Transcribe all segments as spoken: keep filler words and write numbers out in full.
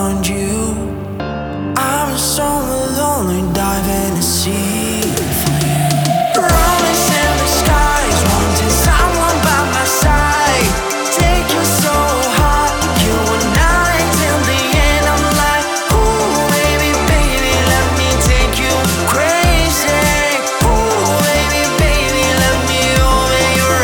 found you. I was so lonely, diving to sea for you. Rolling in the skies, wanting someone by my side. Take you so hard, you and I till the end. I'm like, ooh, baby, baby, let me take you crazy. Ooh, baby, baby, let me over your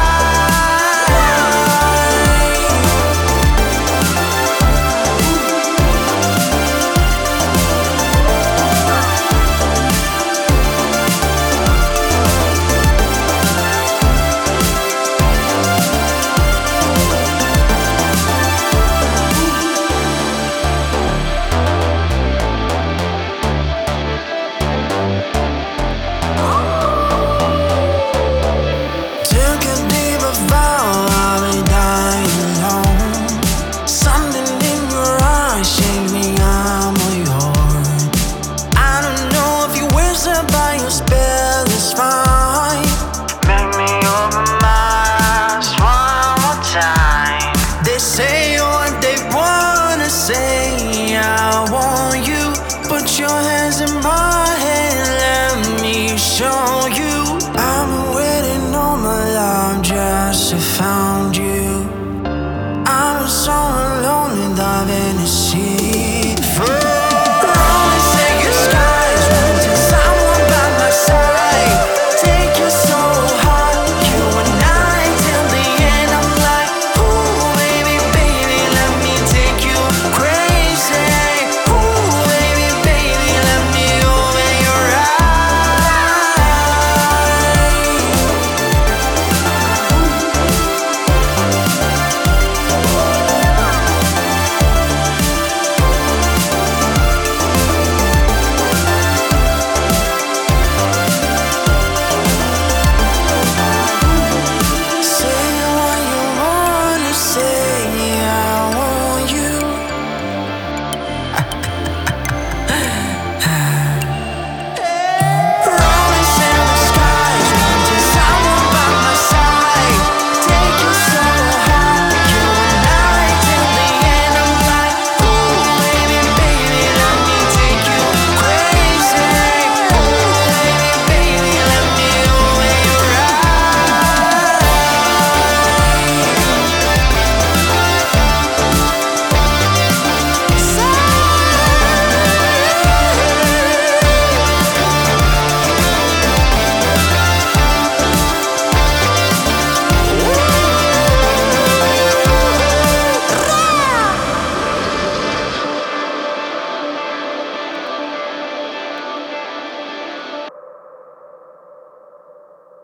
took a deeper vow, I'll be dying alone. Something in your eyes shake me, I'm all yours. I don't know if you whisper by your spell is fine. Make me open my eyes one more time. They say what they wanna say, I want you. Put your hands in my hand, let me show you. I've been waiting all my life just to find you. I'm so lonely, diving to see